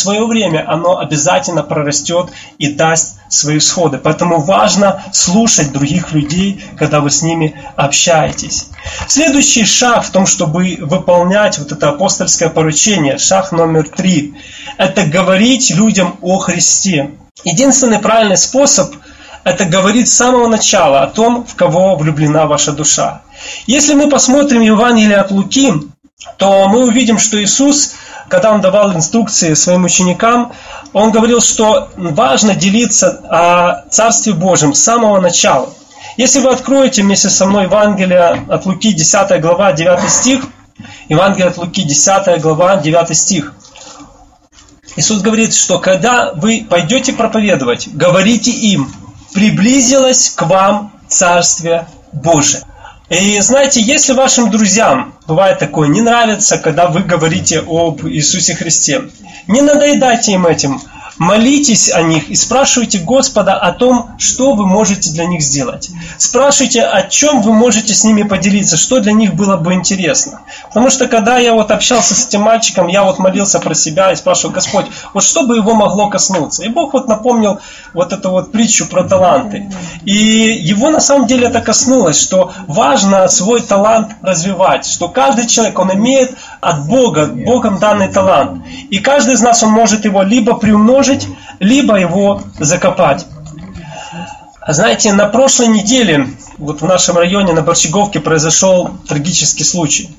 свое время оно обязательно прорастет и даст свои всходы. Поэтому важно слушать других людей, когда вы с ними общаетесь. Следующий шаг в том, чтобы выполнять вот это апостольское поручение, шаг номер три, это говорить людям о Христе. Единственный правильный способ – это говорить с самого начала о том, в кого влюблена ваша душа. Если мы посмотрим Евангелие от Луки, то мы увидим, что Иисус, когда Он давал инструкции своим ученикам, Он говорил, что важно делиться о Царстве Божьем с самого начала. Если вы откроете вместе со мной Евангелие от Луки, десятая глава, девятый стих, Евангелие от Луки, десятая глава, девятый стих, Иисус говорит, что когда вы пойдете проповедовать, говорите им: приблизилось к вам Царствие Божие. И знаете, если вашим друзьям, бывает такое, не нравится, когда вы говорите об Иисусе Христе, не надоедайте им этим, молитесь о них и спрашивайте Господа о том, что вы можете для них сделать. Спрашивайте, о чем вы можете с ними поделиться, что для них было бы интересно. Потому что когда я вот общался с этим мальчиком, я вот молился про себя и спрашивал: Господь, вот что бы его могло коснуться? И Бог вот напомнил вот эту вот притчу про таланты. И его на самом деле это коснулось, что важно свой талант развивать, что каждый человек, он имеет от Бога, Богом данный талант. И каждый из нас, он может его либо приумножить, либо его закопать. Знаете, на прошлой неделе вот в нашем районе на Борщеговке произошел трагический случай.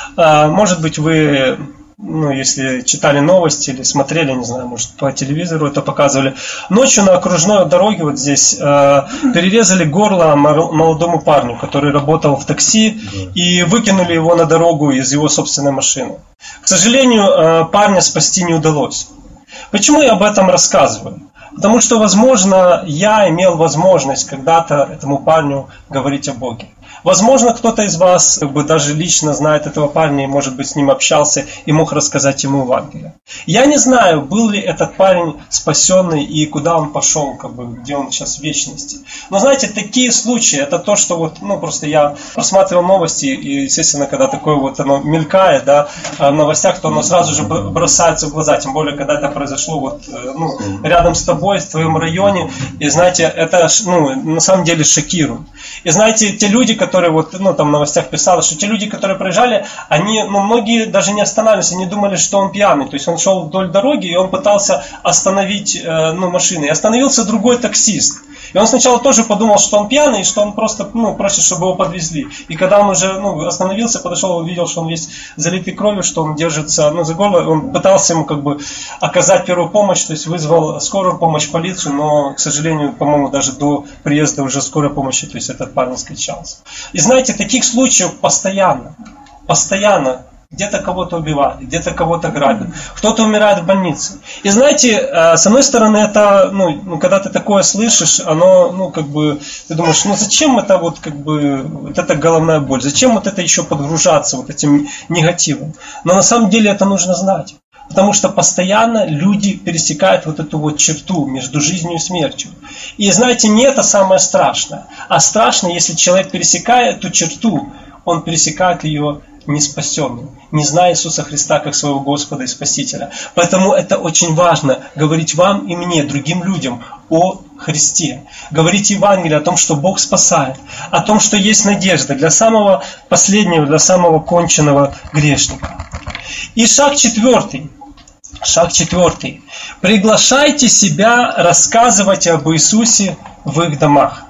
Может быть, вы, ну, если читали новости или смотрели, не знаю, может, по телевизору это показывали. Ночью на окружной дороге вот здесь перерезали горло молодому парню, который работал в такси, и выкинули его на дорогу из его собственной машины. К сожалению, парня спасти не удалось. Почему я об этом рассказываю? Потому что, возможно, я имел возможность когда-то этому парню говорить о Боге. Возможно, кто-то из вас как бы даже лично знает этого парня и, может быть, с ним общался и мог рассказать ему Евангелие. Я не знаю, был ли этот парень спасенный и куда он пошел, как бы, где он сейчас в вечности. Но, знаете, такие случаи, это то, что вот, ну, просто я просматривал новости, и, естественно, когда такое вот оно мелькает, да, в новостях, то оно сразу же бросается в глаза, тем более, когда это произошло вот, ну, рядом с тобой, в твоем районе, и, знаете, это, ну, на самом деле шокирует. И, знаете, те люди, которые которые вот, ну, там в новостях писали, что те люди, которые проезжали, они, ну, многие даже не останавливались, они думали, что он пьяный. То есть он шел вдоль дороги, и он пытался остановить, э, ну, машины. И остановился другой таксист. И он сначала тоже подумал, что он пьяный, и что он просто, ну, просит, чтобы его подвезли. И когда он уже, ну, остановился, подошел, увидел, что он весь залитый кровью, что он держится, ну, за горло, он пытался ему как бы оказать первую помощь, то есть вызвал скорую помощь, полицию, но, к сожалению, по-моему, даже до приезда уже скорой помощи, то есть этот парень скончался. И знаете, таких случаев постоянно, постоянно. Где-то кого-то убивают, где-то кого-то грабят, кто-то умирает в больнице. И знаете, с одной стороны, это, ну, когда ты такое слышишь, оно, ну, как бы, ты думаешь, ну, зачем это вот, как бы, вот эта головная боль, зачем вот это еще подгружаться вот этим негативом? Но на самом деле это нужно знать. Потому что постоянно люди пересекают вот эту вот черту между жизнью и смертью. И знаете, не это самое страшное, а страшно, если человек пересекает эту черту, он пересекает ее не спасенным, не зная Иисуса Христа как своего Господа и Спасителя. Поэтому это очень важно говорить вам и мне, другим людям, о Христе. Говорить Евангелие о том, что Бог спасает, о том, что есть надежда для самого последнего, для самого конченного грешника. И шаг четвертый. Шаг четвертый. Приглашайте себя рассказывать об Иисусе в их домах.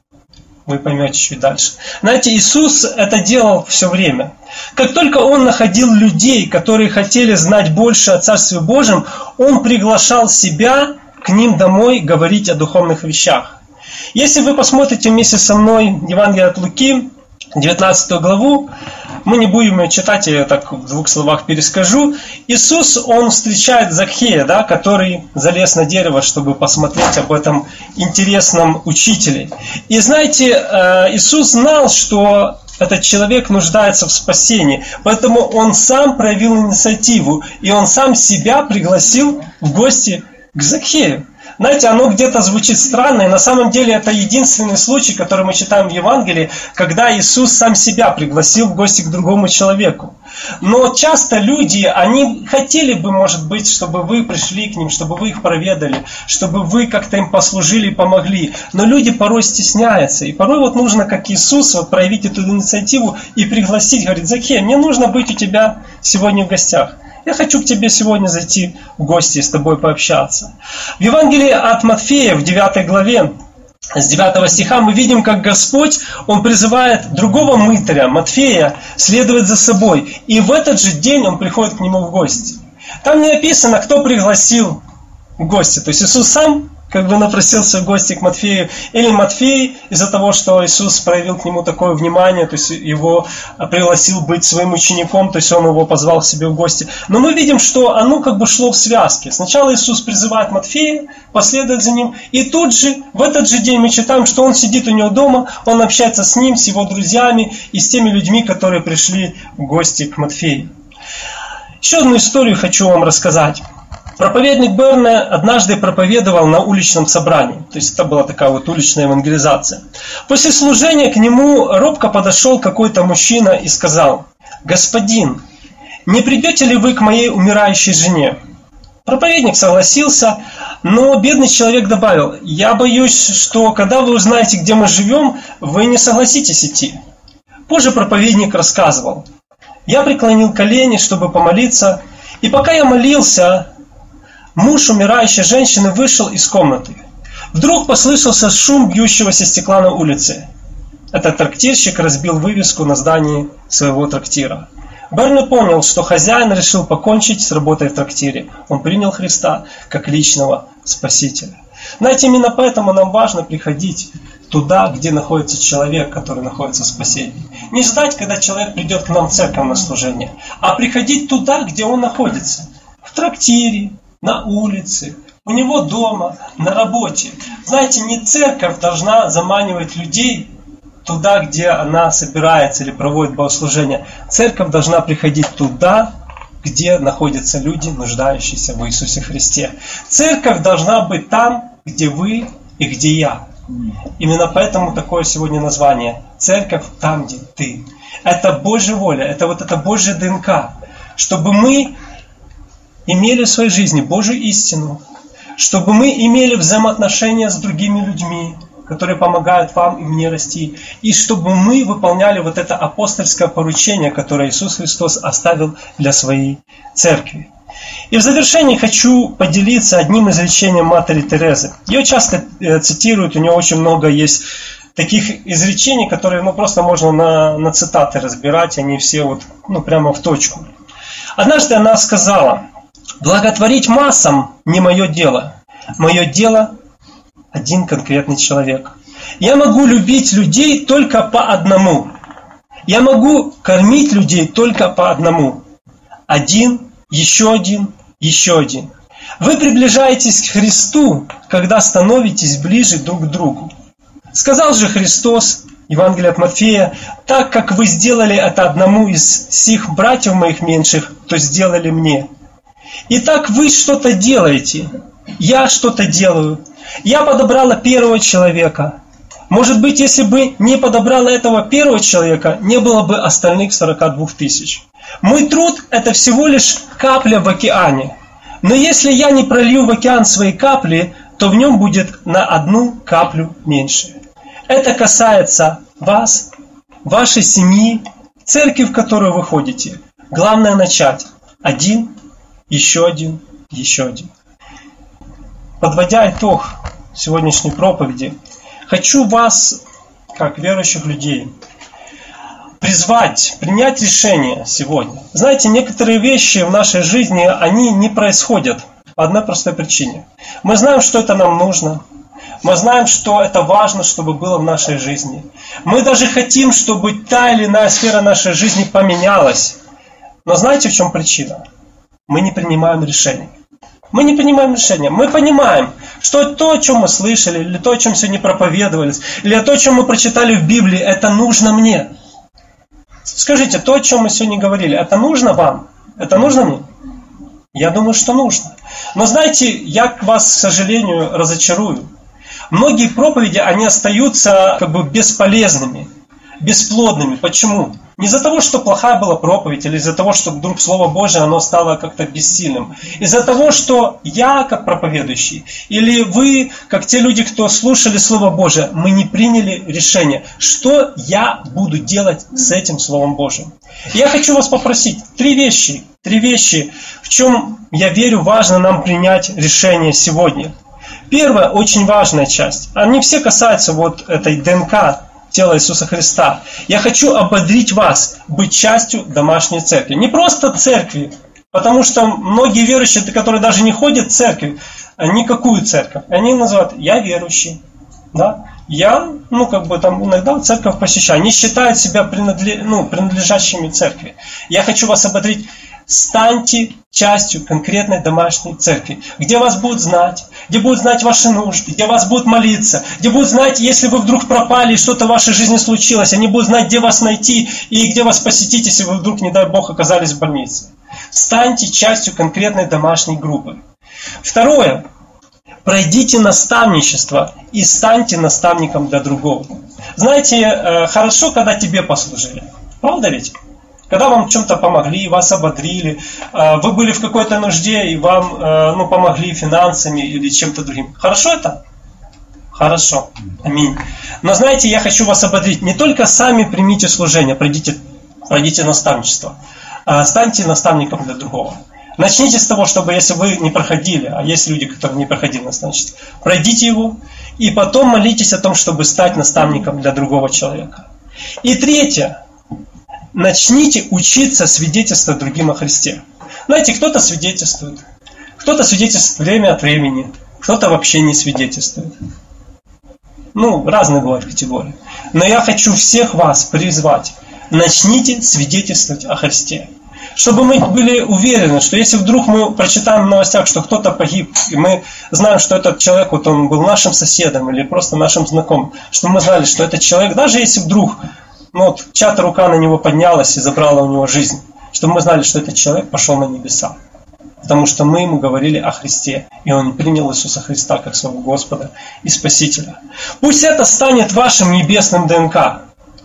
Вы поймете чуть дальше. Знаете, Иисус это делал все время. Как только Он находил людей, которые хотели знать больше о Царстве Божьем, Он приглашал себя к ним домой говорить о духовных вещах. Если вы посмотрите вместе со мной Евангелие от Луки, девятнадцатую главу, мы не будем ее читать, я так в двух словах перескажу. Иисус, Он встречает Закхея, да, который залез на дерево, чтобы посмотреть об этом интересном учителе. И знаете, Иисус знал, что этот человек нуждается в спасении, поэтому Он сам проявил инициативу, и Он сам себя пригласил в гости к Закхею. Знаете, оно где-то звучит странно, и на самом деле это единственный случай, который мы читаем в Евангелии, когда Иисус сам себя пригласил в гости к другому человеку. Но часто люди, они хотели бы, может быть, чтобы вы пришли к ним, чтобы вы их проведали, чтобы вы как-то им послужили и помогли. Но люди порой стесняются, и порой вот нужно, как Иисус, вот проявить эту инициативу и пригласить, говорит: Закхей, мне нужно быть у тебя сегодня в гостях. Я хочу к тебе сегодня зайти в гости и с тобой пообщаться. В Евангелии от Матфея, в девятой главе, с девятого стиха, мы видим, как Господь, Он призывает другого мытаря, Матфея, следовать за собой. И в этот же день он приходит к нему в гости. Там не написано, кто пригласил в гости. То есть Иисус сам как бы напросился в гости к Матфею, или Матфей из-за того, что Иисус проявил к нему такое внимание, то есть его пригласил быть своим учеником, то есть он его позвал к себе в гости. Но мы видим, что оно как бы шло в связке. Сначала Иисус призывает Матфея последовать за ним, и тут же, в этот же день мы читаем, что он сидит у него дома, он общается с ним, с его друзьями и с теми людьми, которые пришли в гости к Матфею. Еще одну историю хочу вам рассказать. Проповедник Берне однажды проповедовал на уличном собрании. То есть это была такая вот уличная евангелизация. После служения к нему робко подошел какой-то мужчина и сказал: «Господин, не придете ли вы к моей умирающей жене?» Проповедник согласился, но бедный человек добавил: «Я боюсь, что когда вы узнаете, где мы живем, вы не согласитесь идти». Позже проповедник рассказывал: «Я преклонил колени, чтобы помолиться, и пока я молился, муж умирающей женщины вышел из комнаты. Вдруг послышался шум бьющегося стекла на улице. Этот трактирщик разбил вывеску на здании своего трактира. Берне понял, что хозяин решил покончить с работой в трактире. Он принял Христа как личного Спасителя. Знаете, именно поэтому нам важно приходить туда, где находится человек, который находится в спасении. Не ждать, когда человек придет к нам в церковь на служение, а приходить туда, где он находится. В трактире, на улице, у него дома, на работе. Знаете, не церковь должна заманивать людей туда, где она собирается или проводит богослужение. Церковь должна приходить туда, где находятся люди, нуждающиеся в Иисусе Христе. Церковь должна быть там, где вы и где я. Именно поэтому такое сегодня название. Церковь там, где ты. Это Божья воля, это вот эта Божья ДНК. Чтобы мы имели в своей жизни Божью истину, чтобы мы имели взаимоотношения с другими людьми, которые помогают вам и мне расти, и чтобы мы выполняли вот это апостольское поручение, которое Иисус Христос оставил для своей церкви. И в завершении хочу поделиться одним изречением Матери Терезы. Ее часто цитируют, у нее очень много есть таких изречений, которые ну, просто можно на, на цитаты разбирать, они все вот, ну, прямо в точку. Однажды она сказала: «Благотворить массам не мое дело. Мое дело один конкретный человек. Я могу любить людей только по одному. Я могу кормить людей только по одному. Один, еще один, еще один. Вы приближаетесь к Христу, когда становитесь ближе друг к другу. Сказал же Христос, Евангелие от Матфея: так как вы сделали это одному из сих братьев моих меньших, то сделали мне. Итак, вы что-то делаете, я что-то делаю. Я подобрала первого человека. Может быть, если бы не подобрала этого первого человека, не было бы остальных сорока двух тысяч. Мой труд – это всего лишь капля в океане. Но если я не пролью в океан свои капли, то в нем будет на одну каплю меньше. Это касается вас, вашей семьи, церкви, в которую вы ходите. Главное начать. Один, еще один, еще один. Подводя итог сегодняшней проповеди, хочу вас, как верующих людей, призвать, принять решение сегодня. Знаете, некоторые вещи в нашей жизни, они не происходят по одной простой причине. Мы знаем, что это нам нужно. Мы знаем, что это важно, чтобы было в нашей жизни. Мы даже хотим, чтобы та или иная сфера нашей жизни поменялась. Но знаете, в чем причина? Мы не принимаем решений. Мы не принимаем решения. Мы понимаем, что то, о чем мы слышали, или то, о чем сегодня проповедовались, или то, о чем мы прочитали в Библии, это нужно мне. Скажите, то, о чем мы сегодня говорили, это нужно вам? Это нужно мне? Я думаю, что нужно. Но знаете, я вас, к сожалению, разочарую. Многие проповеди, они остаются как бы бесполезными, бесплодными. Почему? Не из-за того, что плохая была проповедь, или из-за того, что вдруг Слово Божие, оно стало как-то бессильным. Из-за того, что я, как проповедующий, или вы, как те люди, кто слушали Слово Божие, мы не приняли решение, что я буду делать с этим Словом Божьим. И я хочу вас попросить три вещи, три вещи, в чем, я верю, важно нам принять решение сегодня. Первая, очень важная часть, они все касаются вот этой ДНК, тела Иисуса Христа. Я хочу ободрить вас быть частью домашней церкви. Не просто церкви, потому что многие верующие, которые даже не ходят в церковь, никакую церковь, они называют «я верующий». Да? Я, ну, как бы там иногда церковь посещаю. Они считают себя принадлеж... ну, принадлежащими церкви. Я хочу вас ободрить. Станьте частью конкретной домашней церкви, где вас будут знать, где будут знать ваши нужды, где вас будут молиться, где будут знать, если вы вдруг пропали и что-то в вашей жизни случилось, они будут знать, где вас найти и где вас посетить, если вы вдруг, не дай Бог, оказались в больнице. Станьте частью конкретной домашней группы. Второе. Пройдите наставничество и станьте наставником для другого. Знаете, хорошо, когда тебе послужили. Правда ведь? Когда вам в чем-то помогли, вас ободрили, вы были в какой-то нужде и вам ну, помогли финансами или чем-то другим. Хорошо это? Хорошо. Аминь. Но знаете, я хочу вас ободрить. Не только сами примите служение, пройдите, пройдите наставничество, а станьте наставником для другого. Начните с того, чтобы если вы не проходили, а есть люди, которые не проходили наставничество, пройдите его и потом молитесь о том, чтобы стать наставником для другого человека. И третье. Начните учиться свидетельствовать другим о Христе. Знаете, кто-то свидетельствует, кто-то свидетельствует время от времени, кто-то вообще не свидетельствует. Ну, разные бывают категории. Но я хочу всех вас призвать. Начните свидетельствовать о Христе. Чтобы мы были уверены, что если вдруг мы прочитаем в новостях, что кто-то погиб, и мы знаем, что этот человек, вот он был нашим соседом или просто нашим знакомым, что мы знали, что этот человек, даже если вдруг ну вот чья-то рука на него поднялась и забрала у него жизнь, чтобы мы знали, что этот человек пошел на небеса. Потому что мы ему говорили о Христе, и он принял Иисуса Христа как своего Господа и Спасителя. Пусть это станет вашим небесным ДНК.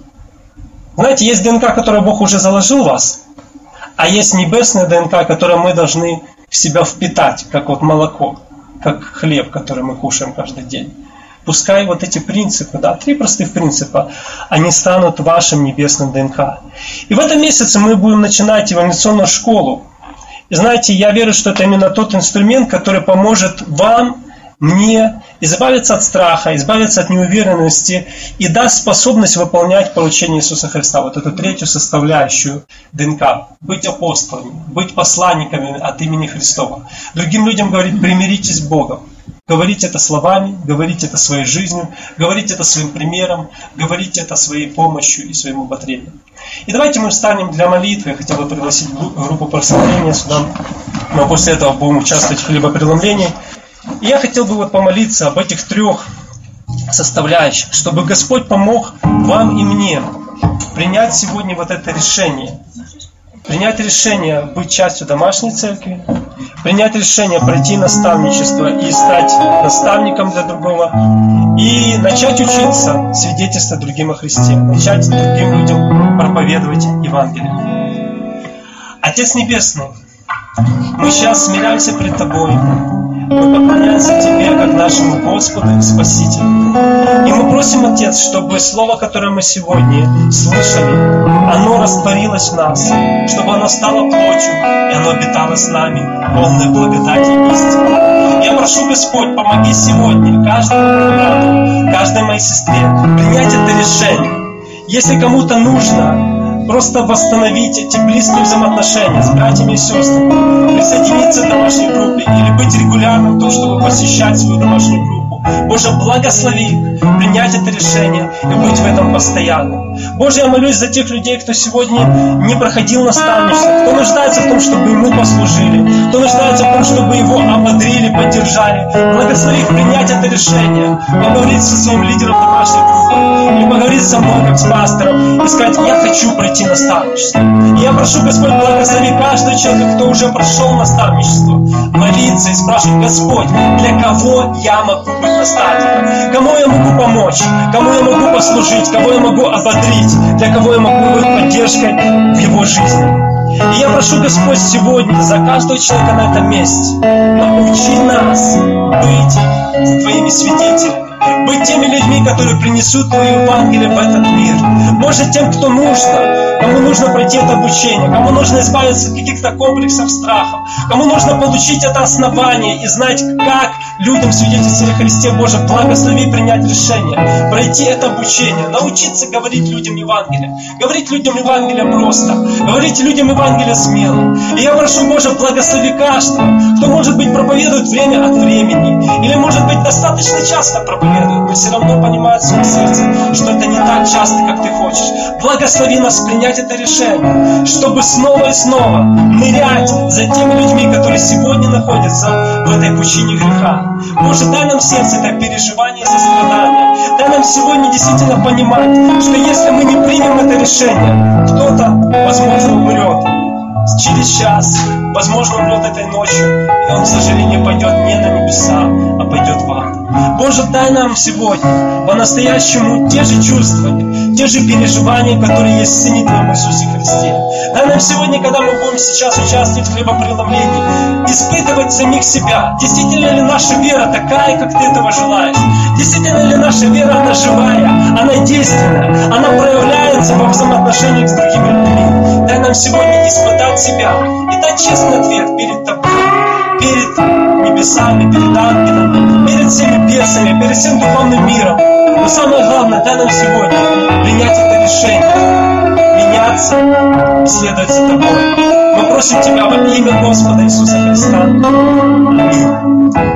Знаете, есть ДНК, которую Бог уже заложил в вас, а есть небесная ДНК, которую мы должны в себя впитать, как вот молоко, как хлеб, который мы кушаем каждый день. Пускай вот эти принципы, да, три простых принципа, они станут вашим небесным ДНК. И в этом месяце мы будем начинать эволюционную школу. И знаете, я верю, что это именно тот инструмент, который поможет вам, мне избавиться от страха, избавиться от неуверенности и даст способность выполнять поручение Иисуса Христа. Вот эту третью составляющую ДНК. Быть апостолами, быть посланниками от имени Христова. Другим людям говорить: примиритесь с Богом. Говорить это словами, говорить это своей жизнью, говорить это своим примером, говорить это своей помощью и своим ободрением. И давайте мы встанем для молитвы. Я хотел бы пригласить группу прославления сюда. Но после этого будем участвовать в хлебопреломлении. И я хотел бы вот помолиться об этих трех составляющих, чтобы Господь помог вам и мне принять сегодня вот это решение. Принять решение быть частью домашней церкви, принять решение пройти наставничество и стать наставником для другого, и начать учиться свидетельствовать другим о Христе, начать другим людям проповедовать Евангелие. Отец Небесный, мы сейчас смиряемся пред Тобой, мы поклоняемся Тебе как нашему Господу и Спасителю. И мы просим, Отец, чтобы Слово, которое мы сегодня слышали, оно растворилось в нас, чтобы оно стало плотью, и оно обитало с нами, полной благодати и истины. Я прошу, Господь, помоги сегодня каждому брату, каждой моей сестре принять это решение. Если кому-то нужно просто восстановить эти близкие взаимоотношения с братьями и сестрами, присоединиться к домашней группе или быть регулярным в том, чтобы посещать свою домашнюю группу, Боже, благослови принять это решение и быть в этом постоянным. Боже, я молюсь за тех людей, кто сегодня не проходил наставничество, кто нуждается в том, чтобы ему послужили, кто нуждается в том, чтобы его ободрили, поддержали. Благослови их принять это решение, поговорить со своим лидером домашней группы, или поговорить со мной, как с пастором, и сказать: я хочу пройти наставничество. И я прошу, Господь, благослови каждого человека, кто уже прошел наставничество, молиться и спрашивать: Господь, для кого я могу быть наставником? Кому я могу помочь? Кому я могу послужить? Кого я могу ободрить? Для кого я могу быть поддержкой в его жизни? И я прошу, Господь, сегодня за каждого человека на этом месте научи нас быть Твоими свидетелями, быть теми людьми, которые принесут Твое Евангелие в этот мир. Боже, тем, кто нужно, кому нужно пройти это обучение, кому нужно избавиться от каких-то комплексов, страхов, кому нужно получить это основание и знать, как людям свидетельствовать о Христе. Боже, благослови принять решение, пройти это обучение, научиться говорить людям Евангелие, говорить людям Евангелие просто, говорить людям Евангелие смело. И я прошу, Боже, благослови каждого, кто, может быть, проповедует время от времени, или, может быть, достаточно часто проповедует, но все равно понимает в своем сердце, что это не так часто, как Ты хочешь. Благослови нас принять это решение, чтобы снова и снова нырять за теми людьми, которые сегодня находятся в этой пучине греха. Боже, дай нам в сердце это переживание и сострадание. Дай нам сегодня действительно понимать, что если мы не примем это решение, кто-то, возможно, умрет через час, возможно, умрет этой ночью, и он, к сожалению, пойдет не на небеса, а пойдет в ад. Боже, дай нам сегодня по-настоящему те же чувства, те же переживания, которые есть в Сыне Твоем Иисусе Христе. Дай нам сегодня, когда мы будем сейчас участвовать в хлебопреломлении, испытывать самих себя. Действительно ли наша вера такая, как Ты этого желаешь? Действительно ли наша вера, она живая, она действенная, она проявляется во взаимоотношениях с другими людьми? Дай нам сегодня испытать себя и дать честный ответ перед Тобой, перед небесами, перед ангелами, перед всеми бесами, перед всем духовным миром. Но самое главное, дай нам сегодня принять это решение, меняться и следовать за Тобой. Мы просим Тебя во имя Господа Иисуса Христа. Аминь.